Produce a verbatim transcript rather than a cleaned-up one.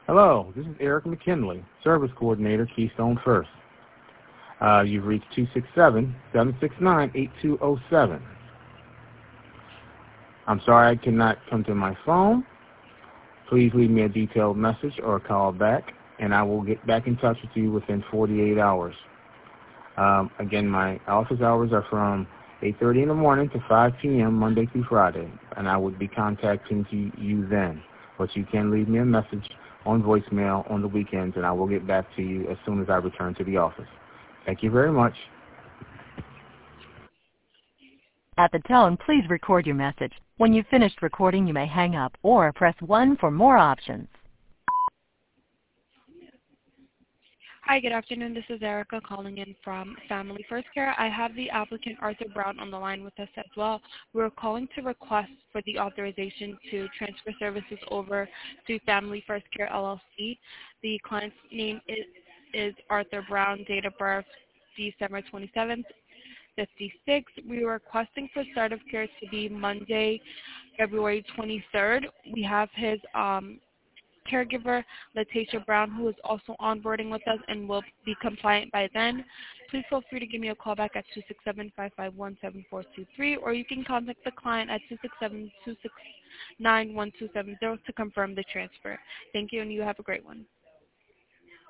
Hello, this is Eric McKinley, Service Coordinator, Keystone First. Uh, you've reached two six seven, seven six nine, eight two zero seven. I'm sorry I cannot come to my phone. Please leave me a detailed message or a call back, and I will get back in touch with you within forty-eight hours. Um, again, my office hours are from eight thirty in the morning to five p m Monday through Friday, and I would be contacting you, you then. But you can leave me a message on voicemail on the weekends, and I will get back to you as soon as I return to the office. Thank you very much. At the tone, please record your message. When you've finished recording, you may hang up or press one for more options. Hi, good afternoon. This is Erica calling in from Family First Care. I have the applicant Arthur Brown on the line with us as well. We're calling to request for the authorization to transfer services over to Family First Care L L C. The client's name is, is Arthur Brown, date of birth December twenty-seventh, fifty-six. We were requesting for start of care to be Monday, February twenty-third. We have his um, caregiver, Letitia Brown, who is also onboarding with us and will be compliant by then. Please feel free to give me a call back at two six seven, five five one, seven four two three, or you can contact the client at two six seven, two six nine, one two seven zero to confirm the transfer. Thank you, and you have a great one.